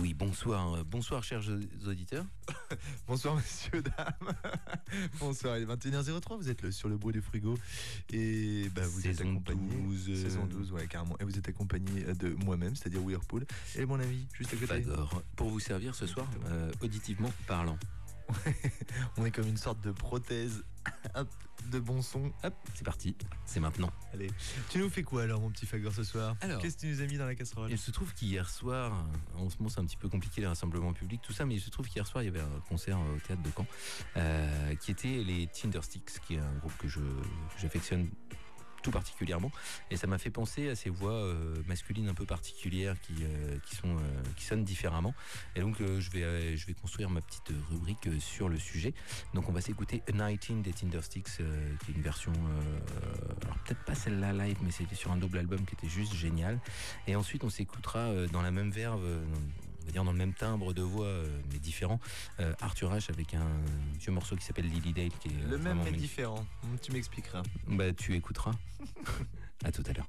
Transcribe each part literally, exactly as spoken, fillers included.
oui, bonsoir, bonsoir chers auditeurs. Bonsoir messieurs, dames. Bonsoir, il est vingt et une heures zéro trois, vous êtes le, sur le bruit du frigo. Et bah, vous saison êtes accompagné. douze. Euh... Saison douze, ouais, carrément. Et vous êtes accompagné de moi-même, c'est-à-dire Whirlpool. Et mon ami, juste à côté. Fagor, pour vous servir ce soir, euh, auditivement parlant. On est comme une sorte de prothèse. Hop, de bon son. Hop, c'est parti, c'est maintenant. Allez, tu nous fais quoi alors mon petit Fagor ce soir? Alors, qu'est-ce que tu nous as mis dans la casserole? Il se trouve qu'hier soir, en ce moment c'est un petit peu compliqué les rassemblements publics, tout ça, mais il se trouve qu'hier soir il y avait un concert au théâtre de Caen euh, qui était les Tindersticks, qui est un groupe que je que j'affectionne tout particulièrement, et ça m'a fait penser à ces voix euh, masculines un peu particulières qui euh, qui sont euh, qui sonnent différemment, et donc euh, je vais euh, je vais construire ma petite rubrique euh, sur le sujet. Donc on va s'écouter A Night In des Tindersticks, euh, qui est une version euh, alors peut-être pas celle-là live, mais c'était sur un double album qui était juste génial, et ensuite on s'écoutera euh, dans la même verve, euh, on va dire dans le même timbre de voix, euh, mais différent, euh, Arthur H avec un vieux morceau qui s'appelle Lily Dale, qui est le même mais magnifique. différent. Tu m'expliqueras. Bah tu écouteras. À tout à l'heure.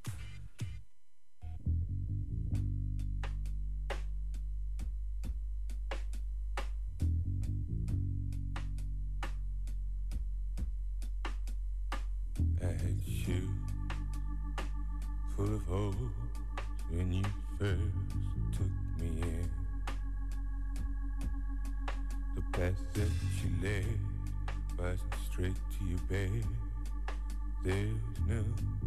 Bad shoes full of holes when you first took me in. The path that you led wasn't straight to your bed. There's no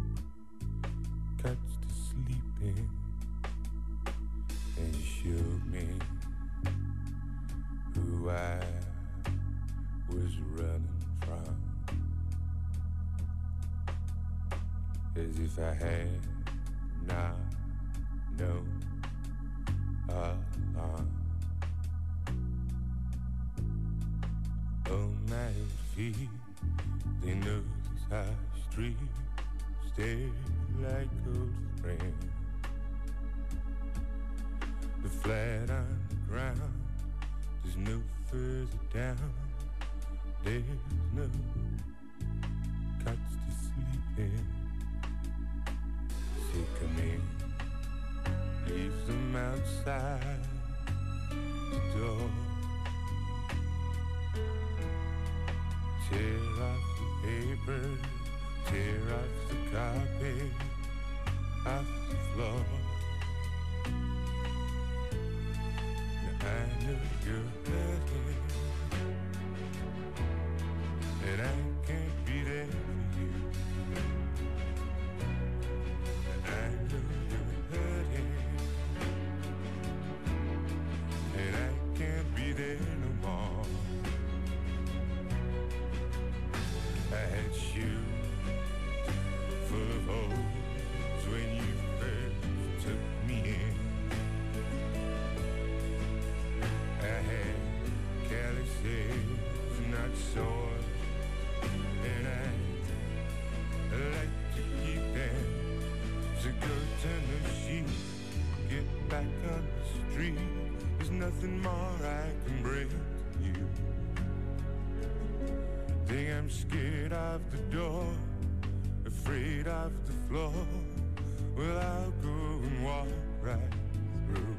couch to sleep in, and you showed me who I was running from, as if I had not known all along. Oh, my feet, they know this high street, stare like old friends. The flat on the ground, there's no further down, there's no couch to sleep in. Say come in, leave them outside the door. Tear off the paper, tear off the carpet, off the floor. Now I know you're hurting, and I can't be there for you. And I know you're hurting, and I can't be there no more. I had shoes full of holes when you first took me in. I had calluses, not sores, and I like to keep them. So go turn the sheet, get back on the street. There's nothing more I can bring to you. Think I'm scared of the door, afraid of the floor. Well, I'll go and walk right through,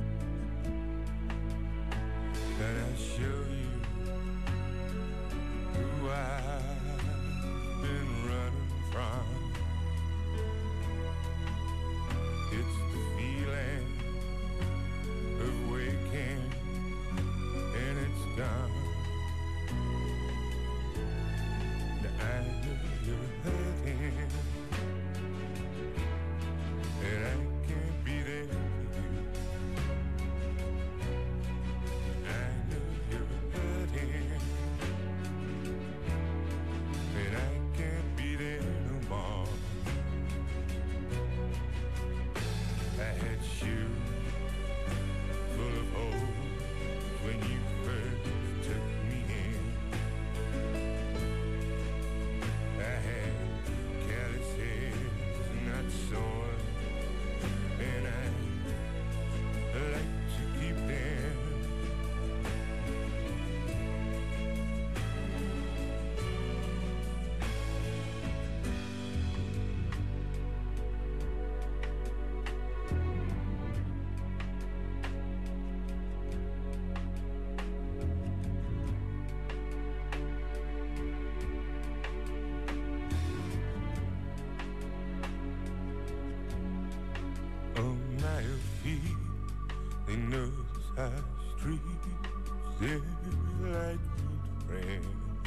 and I'll show you who I've been running from. It's the feeling of waking, and it's gone. I know you're hurting, and I can't be there for you. I know you're hurting, easy like rain.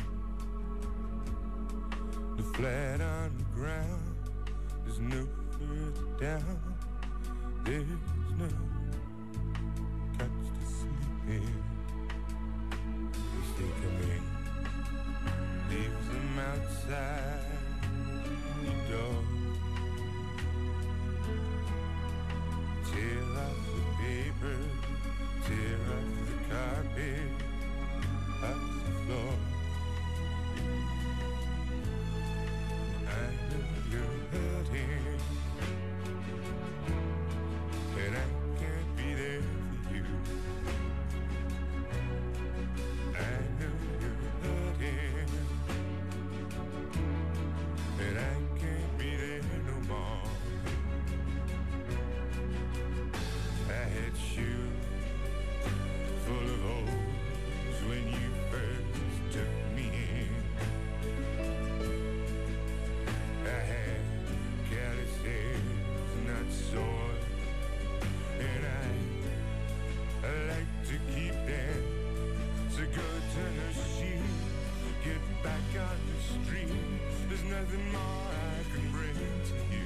The flat on the ground, there's no further down. There's no couch to sleep in. They stay coming, leaves them outside the door. Tear off the paper, tear off the carpet, off the floor. I know you're hurting, and I can't be there for you. I know you're hurting, and I can't be there no more. I had shoes full of holes when you first took me in. I had callous hands, not sore, and I, I like to keep them. So go turn the sheet, get back on the street. There's nothing more I can bring to you.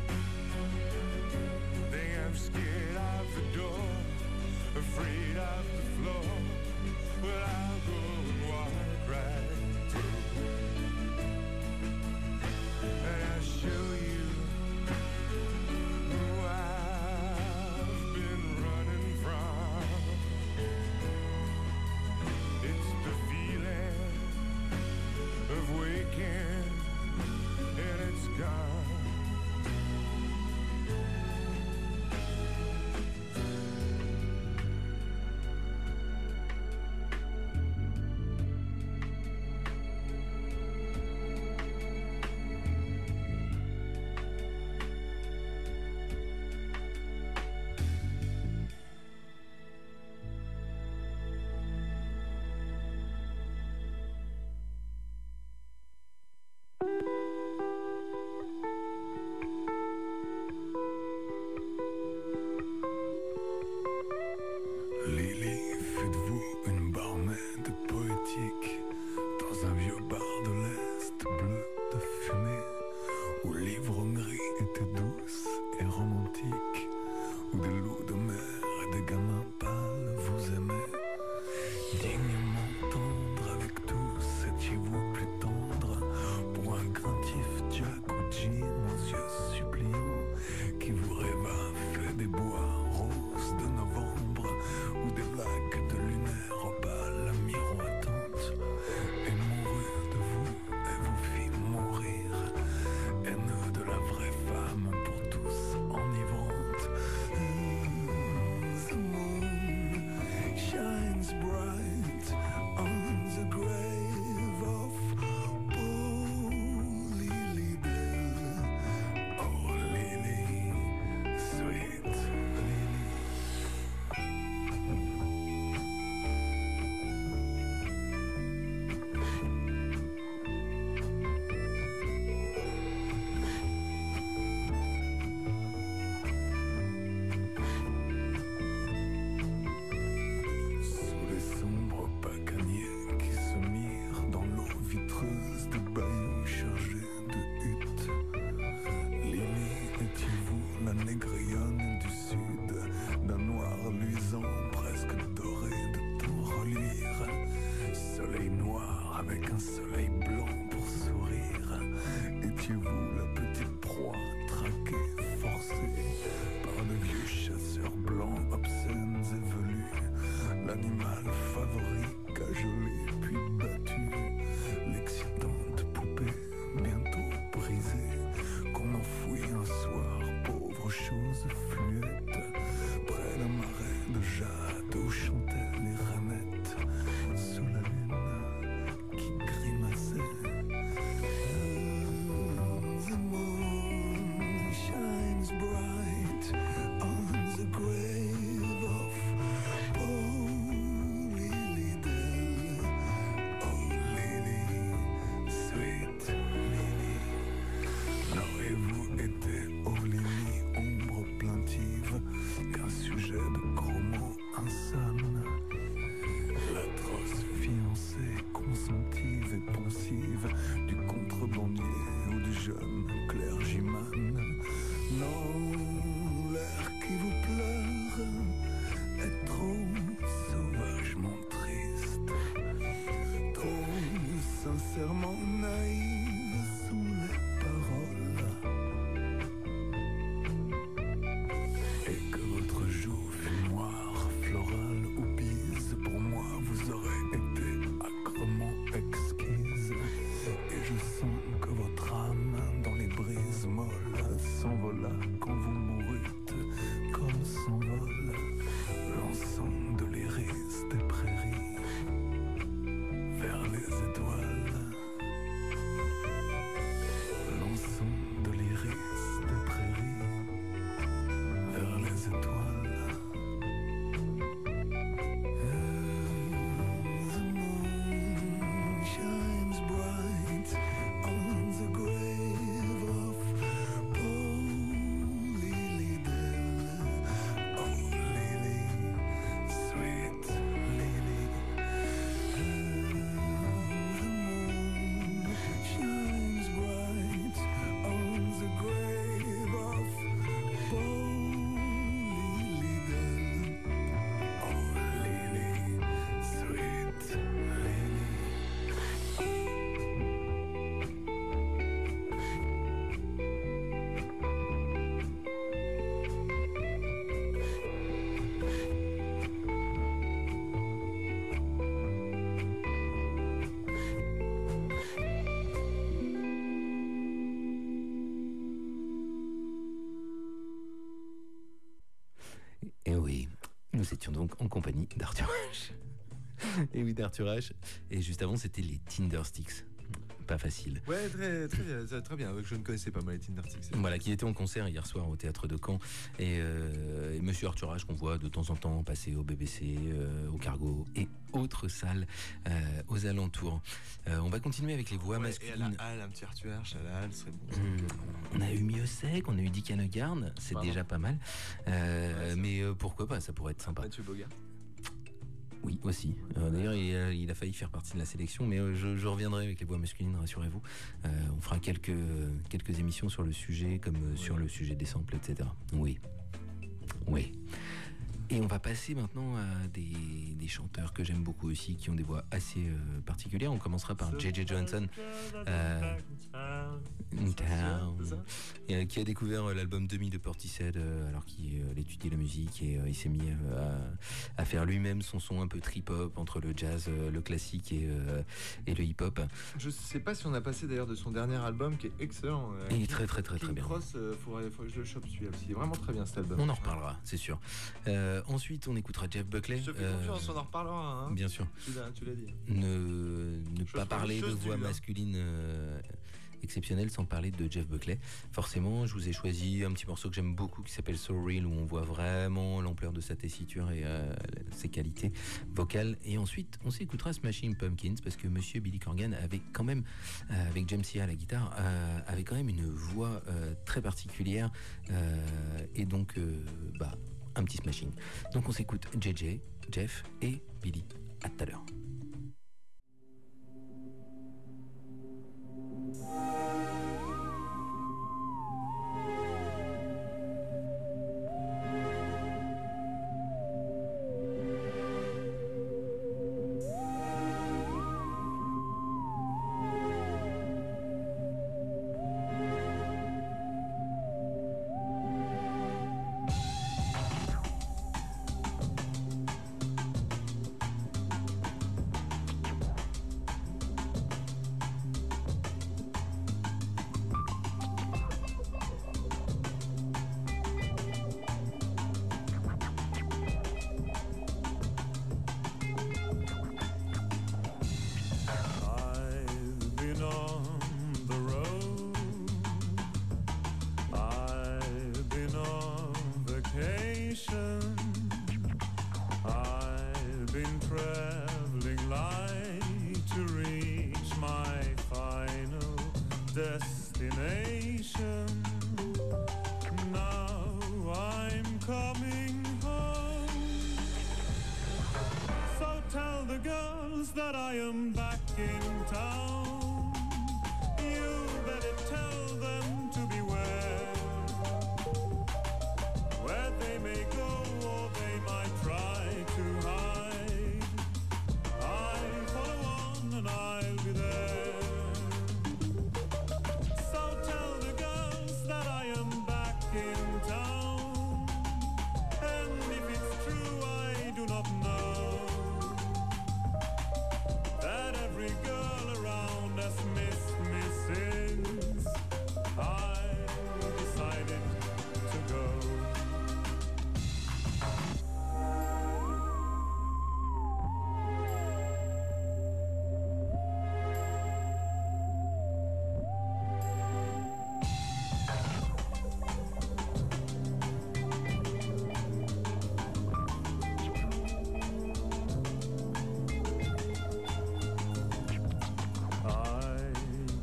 Think I'm scared of the door, afraid of the floor. Well, I'll go and walk right through, and I'll show you who I've been running from. It's the feeling of waking, and it's gone. Lily, faites-vous une barmaid poétique dans un vieux bar de l'Est bleu de fumée, où l'ivrognerie était douce et romantique, où des loups de mer et des gamins pâles vous aimaient. Dignement tendre avec tous, étiez-vous plus tendre pour un craintif Jack ou Jim aux yeux suppliants qui vous rêva fait des bois roses de novembre ou des lacs de lunaire opale miroitante, et mourut de vous et vous fit mourir, haineux de la vraie femme pour tous enivrante. The moon shines bright on the grave of poor Lily Bell. Oh Lily, sweet Lily. Sous les sombres pacaniers qui se mirent dans l'eau vitreuse des bayous chargés de huttes, Lily, étiez-vous la négrillonne du sud, d'un noir luisant presque doré de tout reluire, soleil noir avec un soleil blanc pour sourire, étiez-vous la petite proie traquée, forcée par de vieux chasseurs blancs obscènes et velus, l'animal favori cajolé puis battu, l'excitante poupée bientôt brisée, qu'on enfouit un soir, pauvre chose fluette, près d'un marais de jade où chantaient les rainettes, sous la lune qui grimaçait. The moon shines bright on the grave of poor Lily Dell. Oh Lily, sweet Lily. N'aurez-vous été, oh Lily, ombre plaintive vol s'envola quand vous mourûtes, comme s'envole l'ensemble de l'iris des prairies vers les étoiles. L'ensemble de l'iris des prairies vers les étoiles. Nous étions donc en compagnie d'Arthur H. Et oui, d'Arthur H. Et juste avant, c'était les Tindersticks. Pas facile. Ouais, très, très, très bien. Je ne connaissais pas mal les Tindersticks. Voilà, qui était en concert hier soir au Théâtre de Caen. Et, euh, et Monsieur Arthur H, qu'on voit de temps en temps passer au B B C, euh, au Cargo et autres salles euh, aux alentours. Euh, on va continuer avec les voix ouais, masculines. Et à la halle, un petit Arthur H à la halle serait bon. Mmh, on a eu Miossec, on a eu Dick Hanegarn, c'est Pardon. déjà pas mal. Euh, ouais, mais euh, pourquoi pas, ça pourrait être sympa. Mathieu Bogart. Oui, aussi. Euh, d'ailleurs, il a, il a failli faire partie de la sélection, mais euh, je, je reviendrai avec les voix masculines, rassurez-vous. Euh, on fera quelques, quelques émissions sur le sujet, comme euh, oui. sur le sujet des samples, et cetera. Oui. Oui. Et on va passer maintenant à des, des chanteurs que j'aime beaucoup aussi, qui ont des voix assez euh, particulières. On commencera par J J Johnson, euh, Town, et, euh, qui a découvert euh, l'album Demi de Portishead euh, alors qu'il euh, étudiait la musique et euh, il s'est mis euh, à, à faire lui-même son son un peu trip-hop entre le jazz, euh, le classique et, euh, et le hip-hop. Je sais pas si on a passé d'ailleurs de son dernier album qui est excellent. Euh, il est très très très King très bien. Cross, euh, faudrait, faudrait que je le chope celui-là aussi. Il est vraiment très bien cet album. On en reparlera, c'est sûr. Euh, ensuite, on écoutera Jeff Buckley. Je te fais confiance, euh, on en reparlera. Hein. Bien sûr. Tu l'as, tu l'as dit. Ne, ne pas parler de voix masculine euh, exceptionnelle sans parler de Jeff Buckley. Forcément, je vous ai choisi un petit morceau que j'aime beaucoup qui s'appelle So Real, où on voit vraiment l'ampleur de sa tessiture et euh, ses qualités vocales. Et ensuite, on s'écoutera Smashing Pumpkins parce que Monsieur Billy Corgan avait quand même, euh, avec James Sia à la guitare, euh, avait quand même une voix euh, très particulière euh, et donc, euh, bah. un petit smashing. Donc on s'écoute J J, Jeff et Billy. À tout à l'heure. That every girl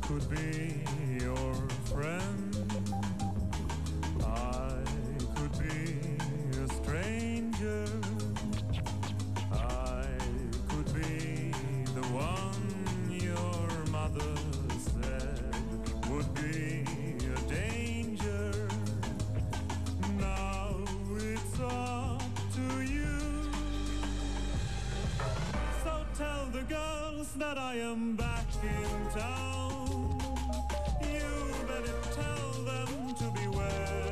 could be your friend. I could be a stranger. I could be the one your mother said would be a danger. Now it's up to you. So tell the girls that I am back in town. You better tell them to beware.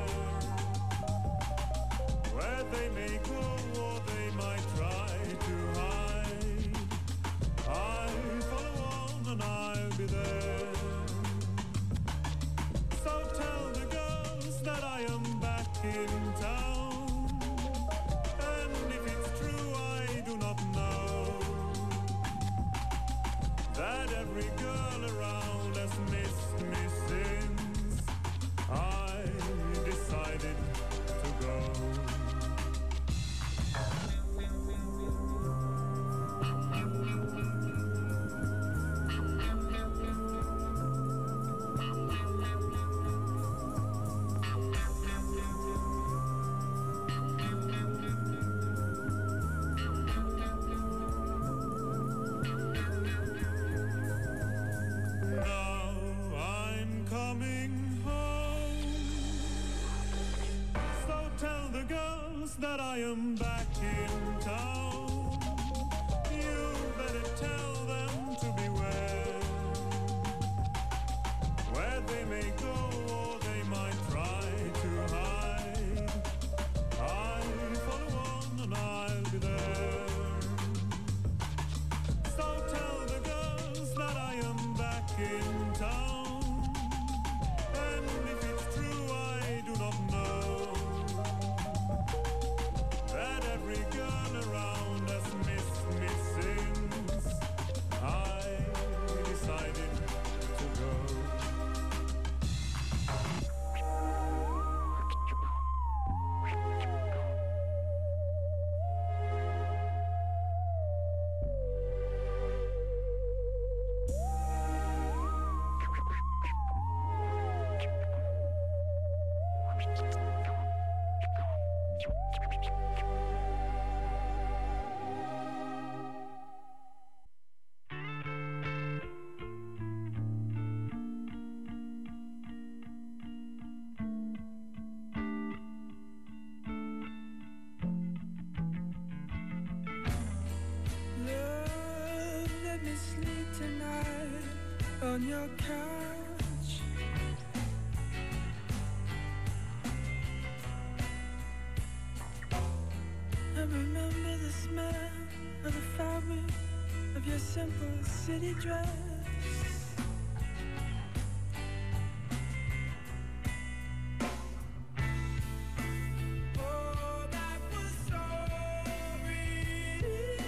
Where they may go or they might try to hide, I'll follow on and I'll be there. So tell the girls that I am back in town. And if it's true, I do not know that every girl around has missed me since I decided to go. Now I'm coming home. So tell the girls that I am back in town. You better tell them to beware. Where they may go or they might try to hide, I'll follow on and I'll be there. So tell the girls that I am back in town. And if it's true, I do not know that every girl around has missed me since I decided to go. Love, let me sleep tonight on your couch. I remember the smell of the fabric of your simple city dress. Oh, that was so real.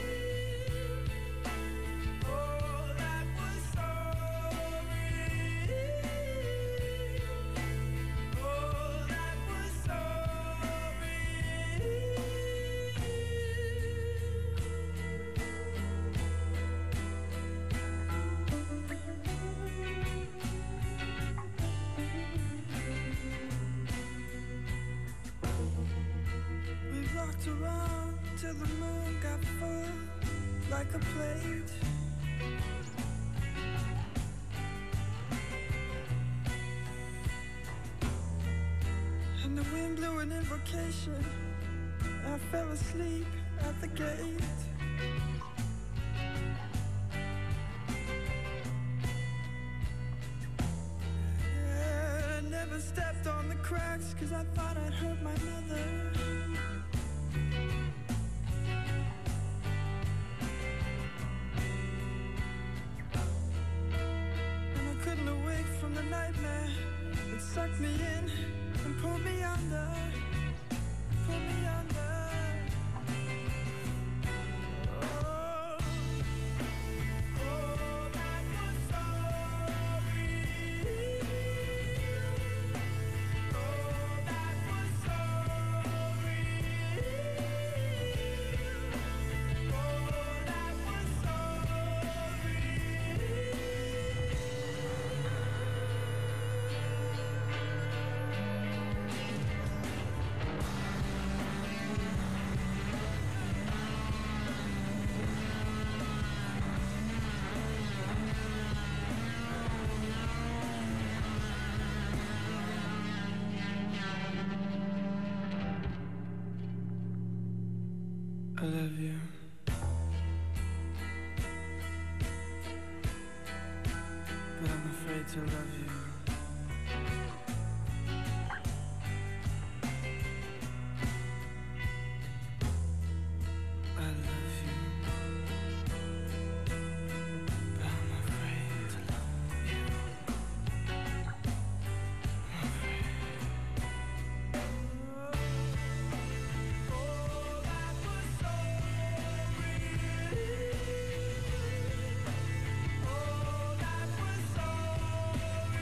Oh, that was so real. Oh, that was so real. We rocked around till the moon got full like a plate. And the wind blew an invocation. I fell asleep at the gate. Yeah, I never stepped on the cracks 'cause I thought I'd hurt my mother. And I couldn't awake from the nightmare. It sucked me in and pulled me under, pulled me under. Oh, oh, that was so real. Oh, that was so real. Oh, that was so real. I love you. But I'm afraid to love you. I love you. But I'm afraid to love you. I'm afraid. Oh, that was so real. Oh, that was so real.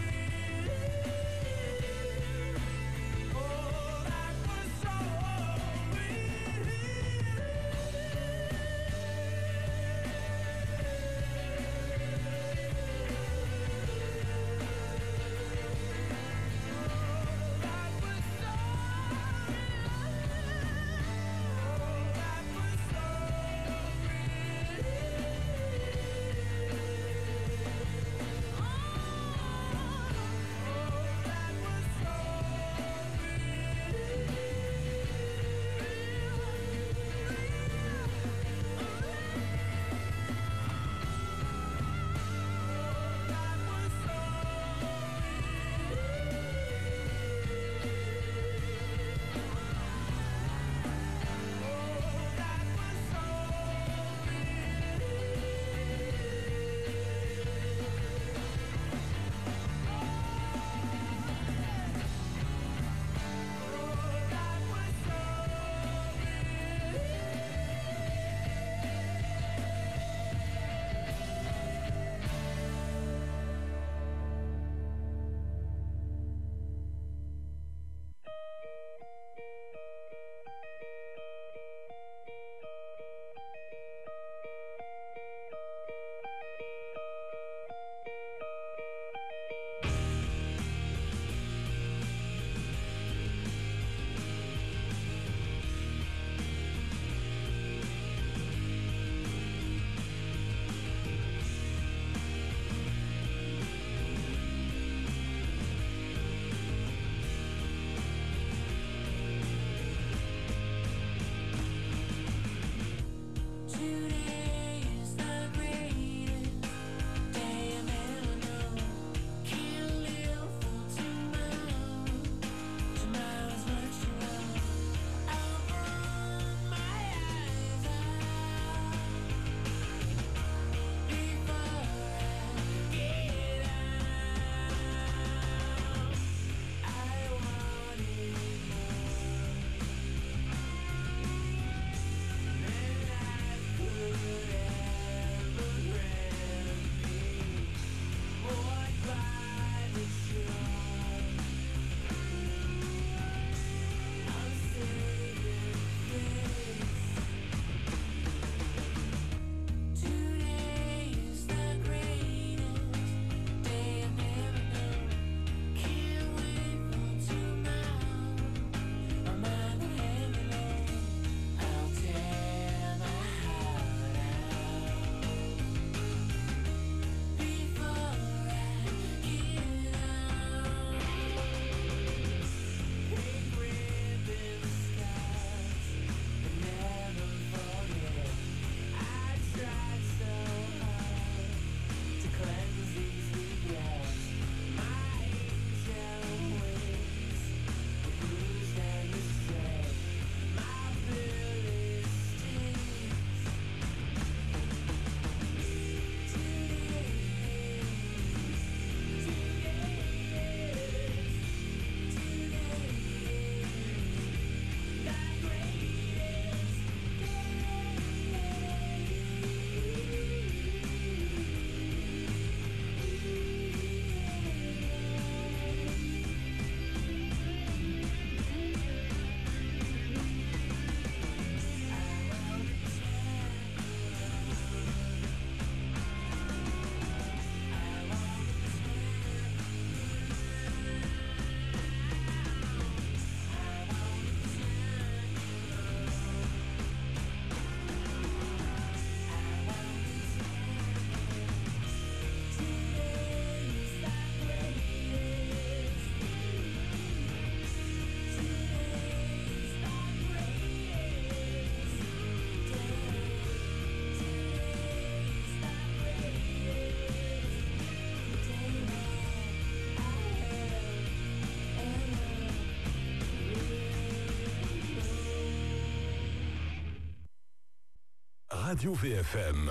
Radio V F M.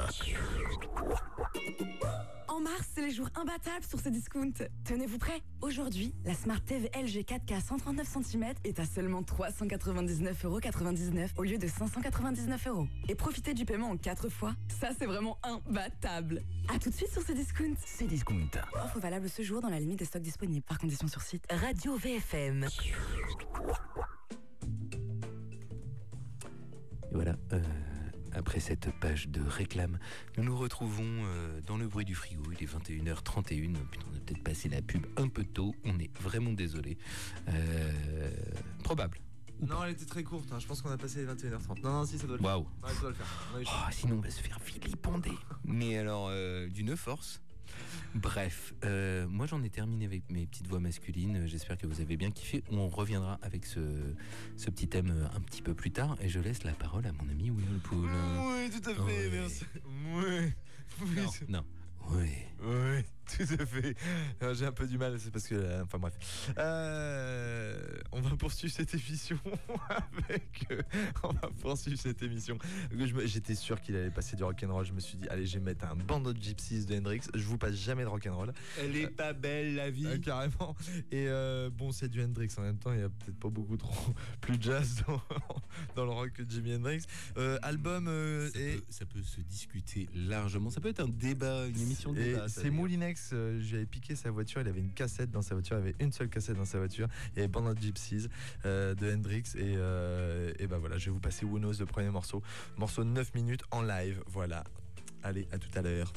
En mars, c'est les jours imbattables sur ce discount. Tenez-vous prêts. Aujourd'hui, la Smart T V L G quatre K cent trente-neuf centimètres est à seulement trois cent quatre-vingt-dix-neuf euros quatre-vingt-dix-neuf au lieu de cinq cent quatre-vingt-dix-neuf euros. Et profitez du paiement en quatre fois. Ça, c'est vraiment imbattable. A tout de suite sur ce discount. C'est discount. Offre valable ce jour dans la limite des stocks disponibles. Par condition sur site. Radio V F M. Et voilà. Euh... Après cette page de réclame, nous nous retrouvons euh, dans le bruit du frigo. Il est vingt et une heures trente et une. Putain, on a peut-être passé la pub un peu tôt. On est vraiment désolé. Euh, probable. Non, elle était très courte. Hein. Je pense qu'on a passé les vingt et une heures trente. Non, non, si, ça doit le Waouh. faire. Ouais, ça doit le faire. Ouais, je... oh, sinon, on va se faire vilipender. Mais alors, euh, d'une force. Bref, euh, moi j'en ai terminé avec mes petites voix masculines. J'espère que vous avez bien kiffé. On reviendra avec ce, ce petit thème un petit peu plus tard. Et je laisse la parole à mon ami Whirlpool. Oui, tout à fait, oui. Merci. Oui. Oui. Non, non. Oui. Oui, tout à fait. Alors, j'ai un peu du mal, c'est parce que... Euh, enfin bref. Euh, on va poursuivre cette émission avec... Euh, on va poursuivre cette émission. Je, j'étais sûr qu'il allait passer du rock'n'roll. Je me suis dit, allez, je vais mettre un Band of Gypsies de Hendrix. Je vous passe jamais de rock'n'roll. Elle est euh, pas belle, la vie. Euh, carrément. Et euh, bon, c'est du Hendrix. En même temps, il y a peut-être pas beaucoup trop plus jazz dans, dans le rock que Jimi Hendrix. Euh, album... Euh, ça, et... peut, ça peut se discuter largement. Ça peut être un débat, une émission de débat. C'est Moulinex, euh, j'avais piqué sa voiture, il avait une cassette dans sa voiture, il avait une seule cassette dans sa voiture, il y avait Band of Gypsies euh, de Hendrix et, euh, et bah voilà, je vais vous passer Who Knows, le premier morceau, morceau de neuf minutes en live, voilà. Allez, à tout à l'heure.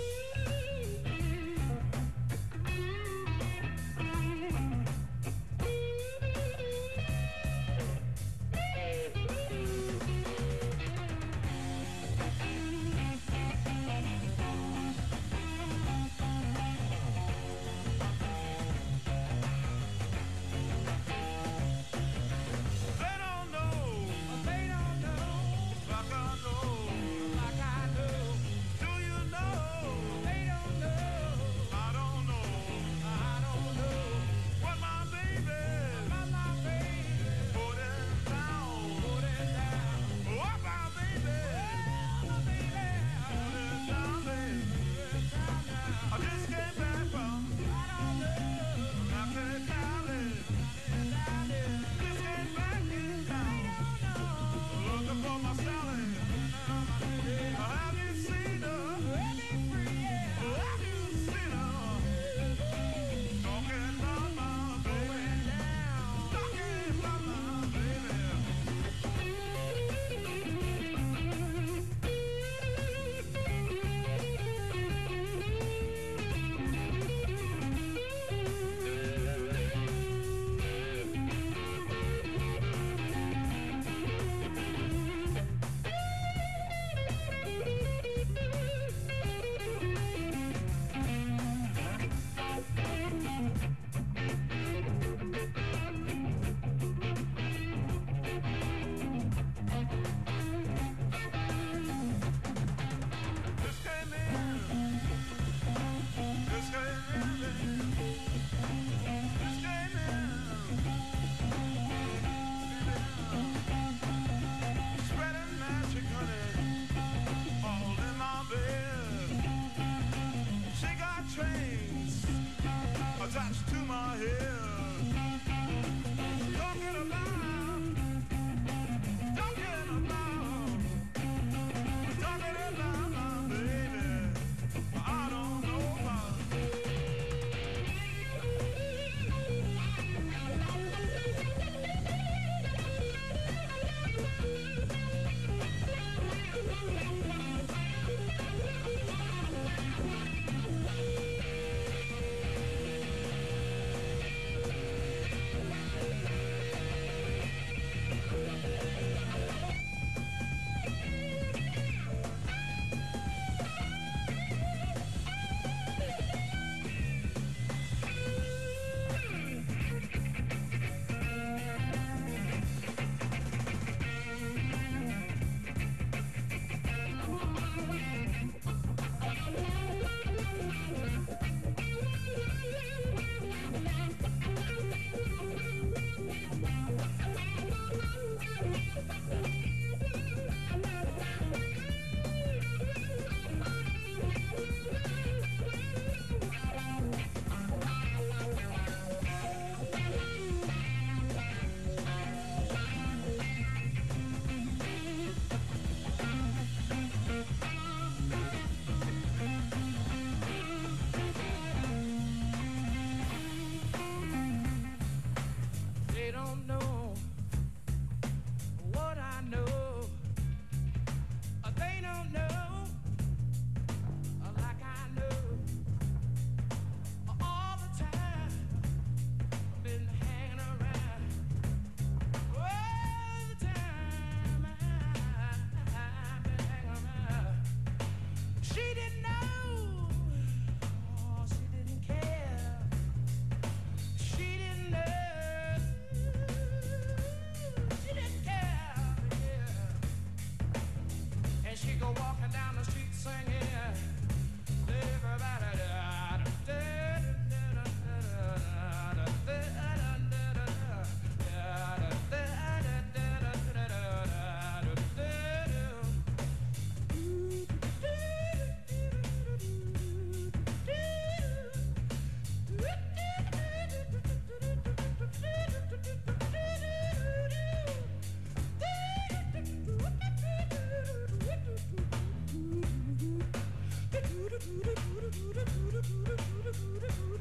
Thank you.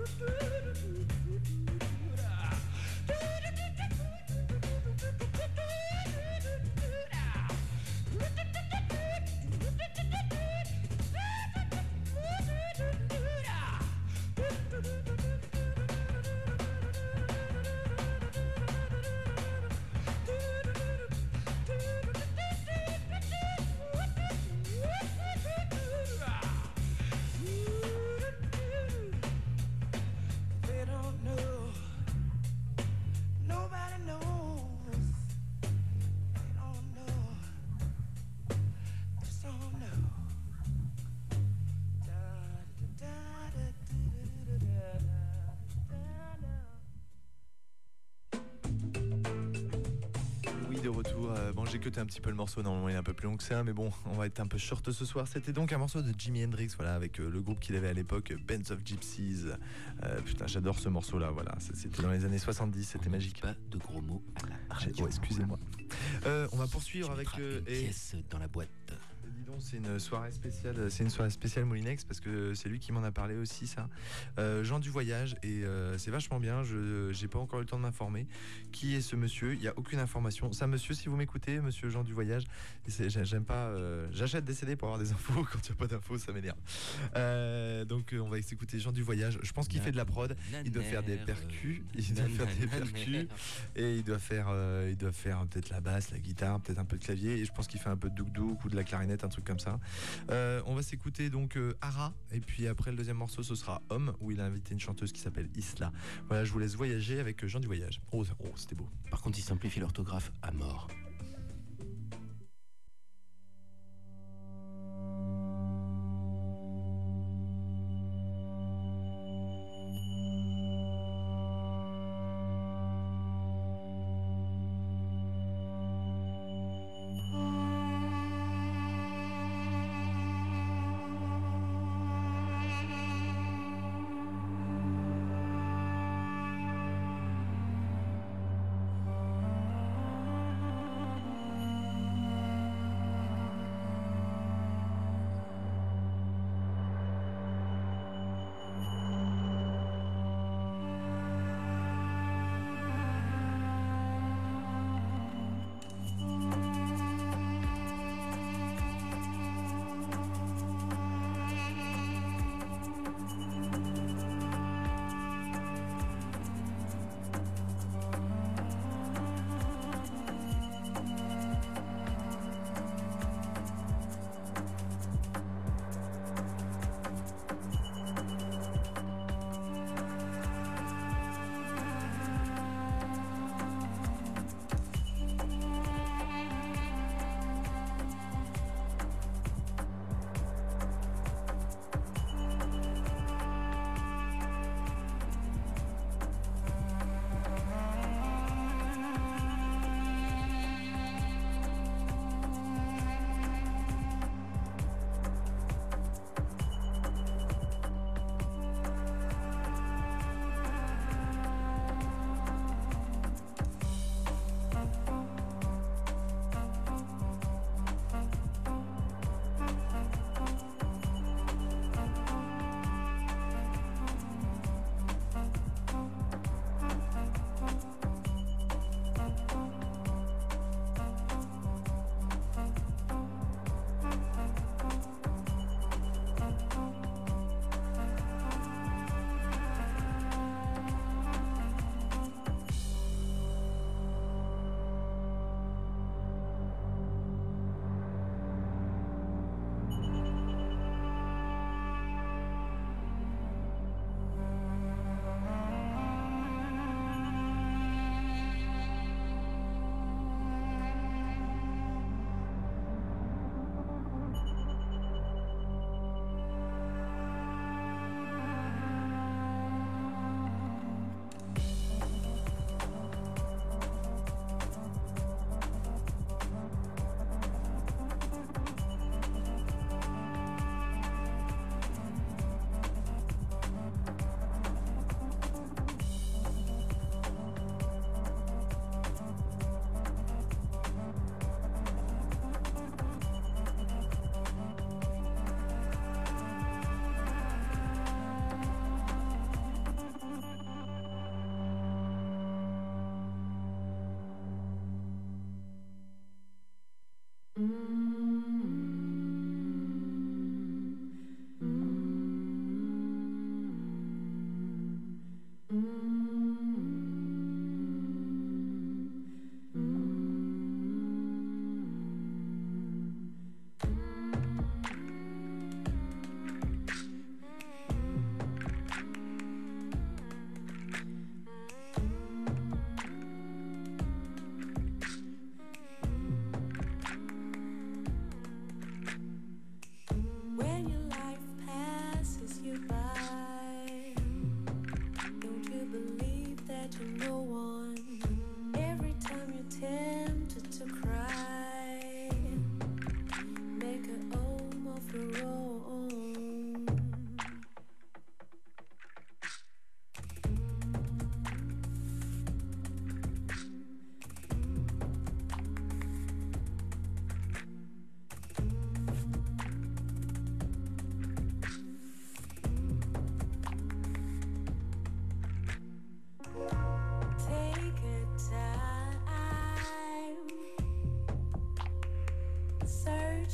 They don't know. Nobody knows. They don't know. Just don't know. Da, da, da, da, da, da, da, da. Oui, de retour. Euh, bon, j'ai cuté un petit peu le morceau. Normalement, il est un peu plus long que ça, mais bon, on va être un peu short ce soir. C'était donc un morceau de Jimi Hendrix, voilà, avec euh, le groupe qu'il avait à l'époque, Bands of Gypsies. Euh, putain, j'adore ce morceau-là. Voilà, Ça, c'était dans les années soixante-dix. C'était magique. Pas de gros mots à la J'ai- radio. oh, excusez-moi. Euh, on va poursuivre Tu avec mettras euh, une et- pièce dans la boîte. Dis donc, c'est une soirée spéciale. C'est une soirée spéciale Moulinex parce que c'est lui qui m'en a parlé aussi, ça. Euh, Jean du voyage et euh, c'est vachement bien. Je j'ai pas encore eu le temps de m'informer. Qui est ce monsieur? Il y a aucune information. Ça, monsieur, si vous m'écoutez, monsieur Jean du voyage, c'est- j'ai- j'aime pas. euh, J'achète des C D pour avoir des infos. Quand il n'y a pas d'infos, ça m'énerve. Euh, donc, euh, on va écouter Jean du voyage. Je pense qu'il fait de la prod. Il doit faire des percus. Il doit faire des percus. Et il doit faire, euh, il doit faire peut-être la basse, la guitare, peut-être un peu de clavier. Et je pense qu'il fait un peu de douk-douk ou de la clarinette, un truc comme ça. Euh, on va s'écouter donc euh, Ara. Et puis après, le deuxième morceau, ce sera Homme, où il a invité une chanteuse qui s'appelle Isla. Voilà, je vous laisse voyager avec euh, Jean du voyage. Oh, ça- oh, c'était beau. Par contre, il simplifie l'orthographe à mort. Da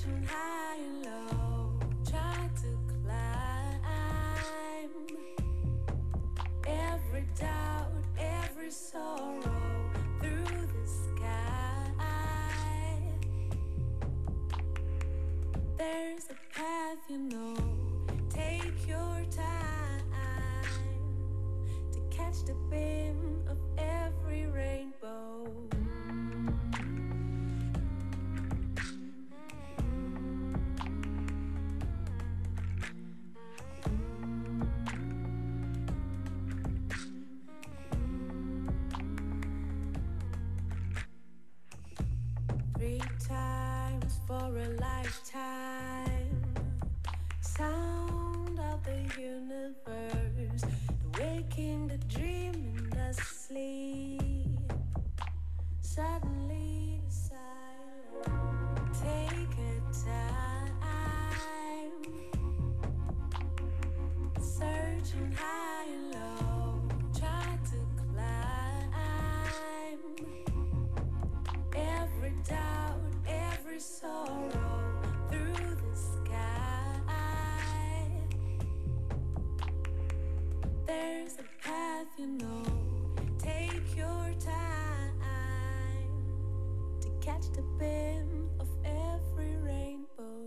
Searching high and low, try to climb every doubt, every sorrow through the sky. There's a path you know, take your time to catch the beam of every rainbow. Three times for a lifetime, sound of the universe, the waking, the dreaming, the sleep. Suddenly the silence, take a time, searching high and low, try to climb every doubt, every sorrow through the sky. There's a path you know, take your time to catch the beam of every rainbow.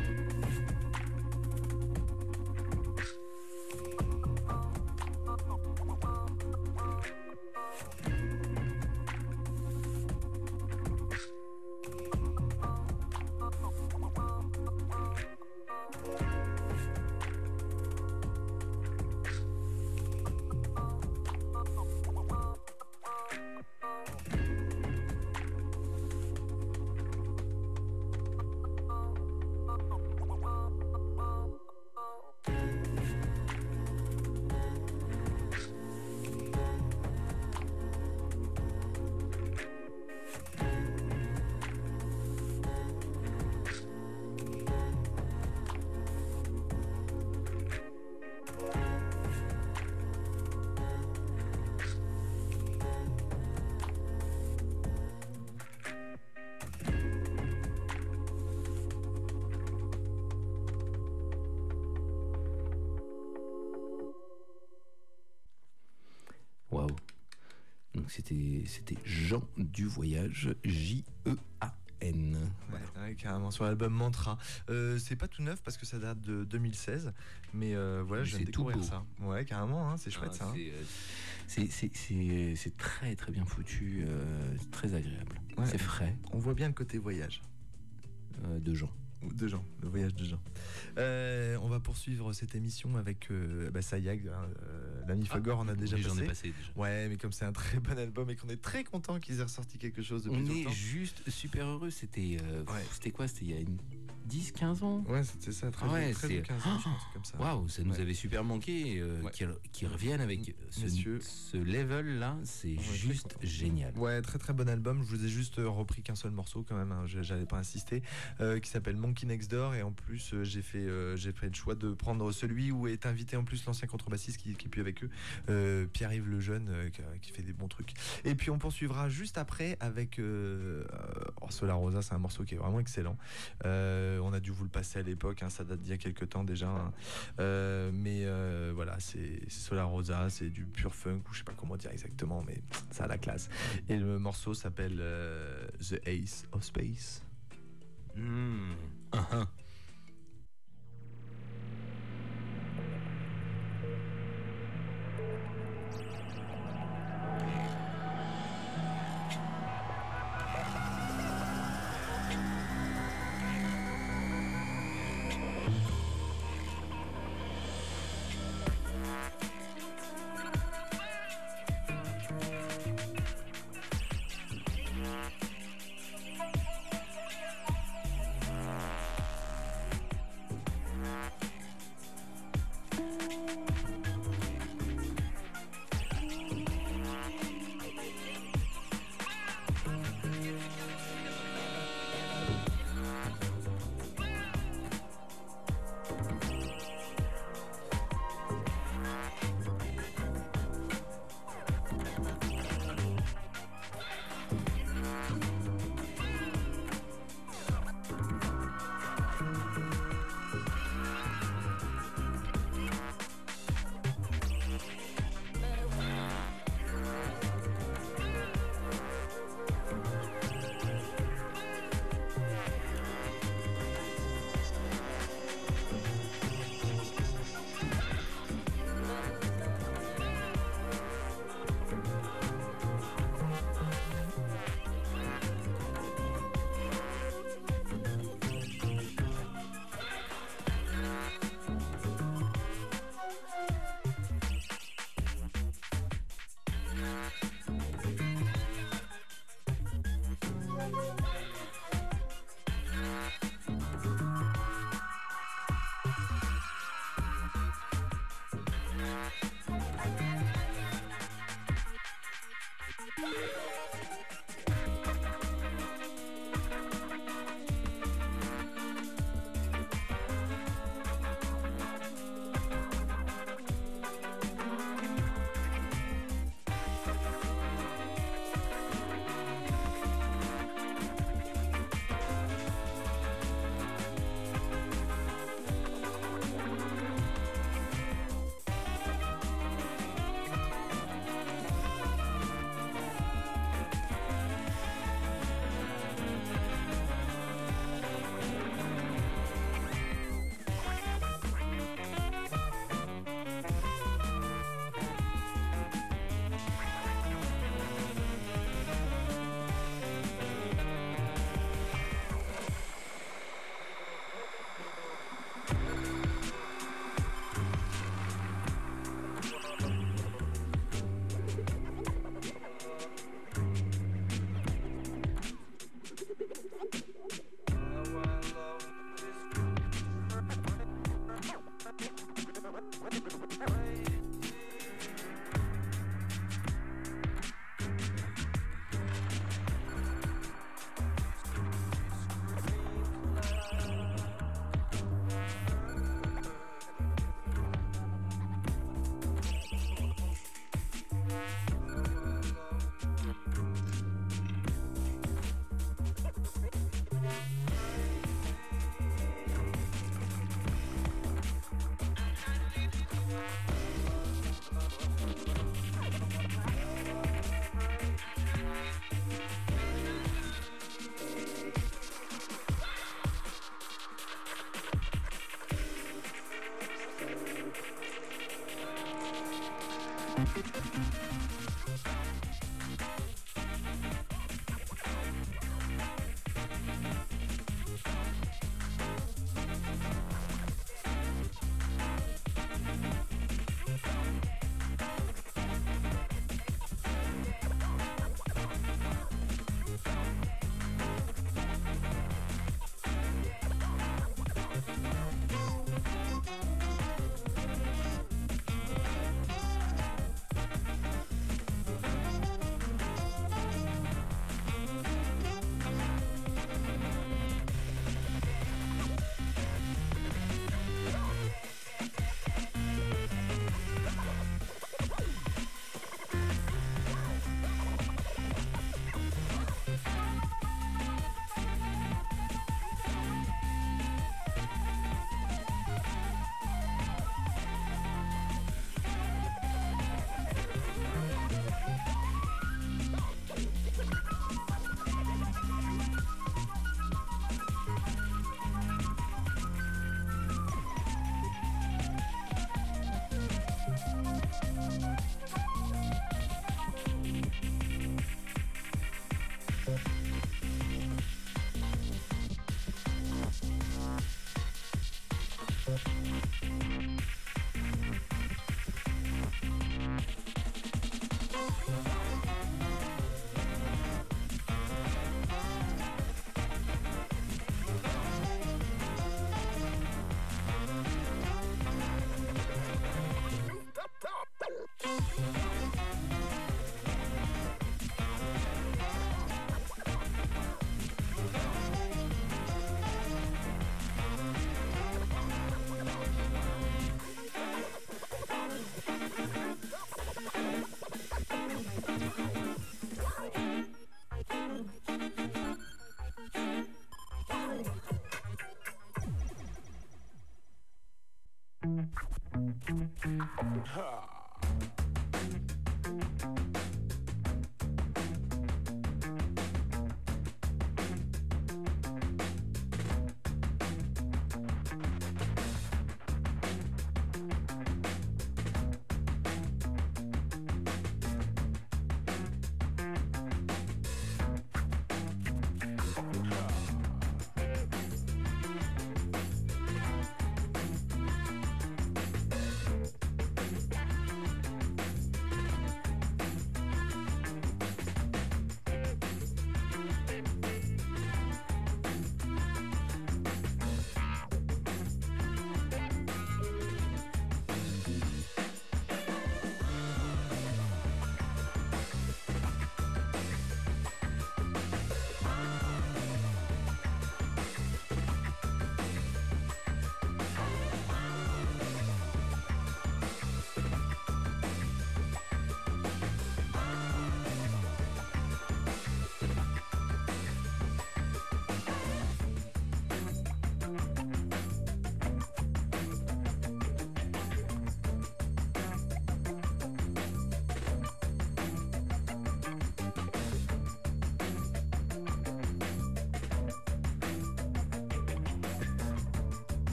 Waouh. Donc c'était c'était Jean du Voyage, J E A N. Ouais, ouais, carrément sur l'album Mantra. Euh, c'est pas tout neuf parce que ça date de deux mille seize, mais euh, voilà, je viens de C'est tout découvrir beau. ça. Ouais, carrément, hein, c'est chouette Ah, ça. hein. c'est, euh, c'est, c'est, c'est, c'est très très bien foutu, euh, c'est très agréable. Ouais. C'est frais, On voit bien le côté voyage. euh, de Jean. Ou de Jean, le voyage de Jean. Euh, on va poursuivre cette émission avec euh, bah, Sayag, hein, euh, l'ami Fagor, on a déjà Oui, j'en passé. ai passé déjà. Ouais, mais comme c'est un très bon album et qu'on est très content qu'ils aient ressorti quelque chose depuis On tout le est temps. juste super heureux. C'était euh, Ouais. c'était quoi? C'était il y a une dix quinze ans. Ouais, c'était ça, très Ah ouais, très c'est- ou quinze ans, je pense, comme ça. Waouh, ça nous Ouais. avait super manqué. euh, Ouais. qu'ils, qu'ils reviennent avec ce, Messieurs. ce level là, c'est On est très juste contents. génial. Ouais, très très bon album. Je vous ai juste euh, repris qu'un seul morceau quand même, hein, je- j'allais pas insister, euh, qui s'appelle Monkey Next Door. Et en plus, euh, j'ai fait, euh, j'ai fait le choix de prendre celui où est invité en plus l'ancien contrebassiste qui, qui est plus avec eux, euh, Pierre-Yves Lejeune, euh, qui, qui fait des bons trucs. Et puis on poursuivra juste après avec euh, euh, Solar Rosa, c'est un morceau qui est vraiment excellent. Euh, on a dû vous le passer à l'époque, hein, ça date d'il y a quelques temps déjà. hein. Euh, mais euh, voilà, c'est c'est Solar Rosa, c'est du pur funk, ou je sais pas comment dire exactement, mais ça a la classe. Et le morceau s'appelle euh, The Ace of Space. Mmh. Ah, ah.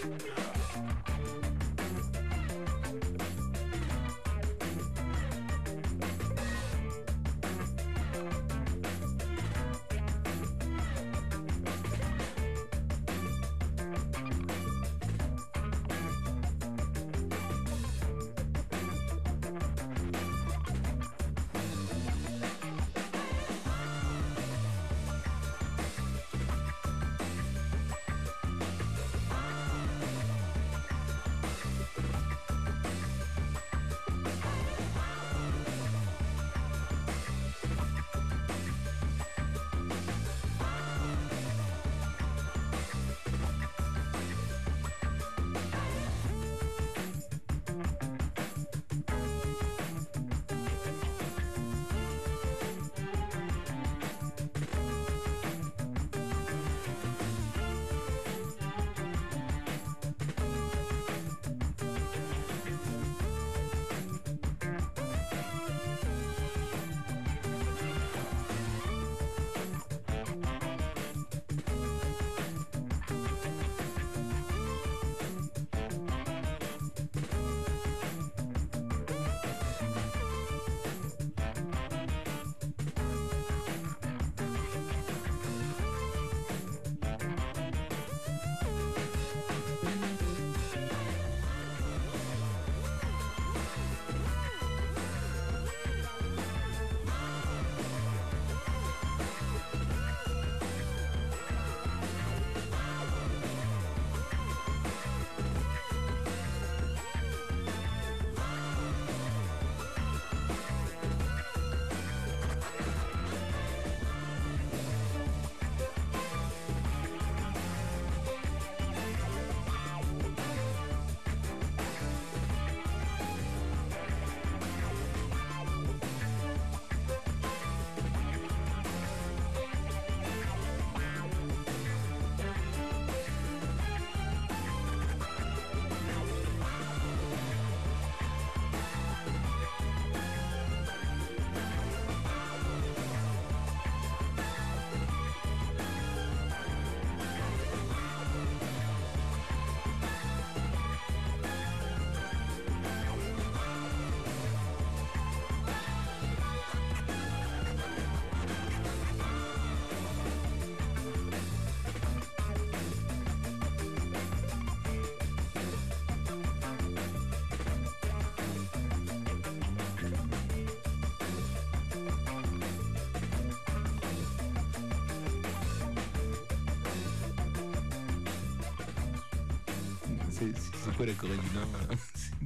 C'est c'est quoi la Corée du Nord là?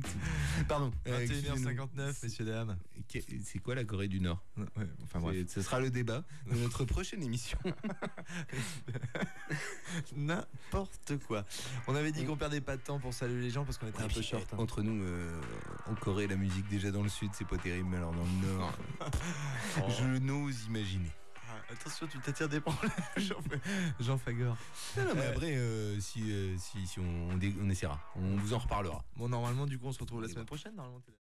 Pardon. euh, vingt et une heures excusez-nous. cinquante-neuf, messieurs, dames. Qu'est- C'est quoi la Corée du Nord? Ouais, enfin bref. C'est- Ce sera le débat de notre prochaine émission. N'importe quoi. On avait dit qu'on perdait pas de temps pour saluer les gens parce qu'on était Ouais, un peu puis, short. hein. Entre nous, euh, en Corée, la musique déjà dans le sud, c'est pas terrible, mais alors dans le nord, je n'ose imaginer. Ah, attention, tu t'attires des problèmes, Jean, Jean Fagor. Non, non, mais après, euh, si, euh, si, si on, on, dé- on essaiera, on vous en reparlera. Bon, normalement, du coup, on se retrouve la semaine prochaine. Normalement, t'es là.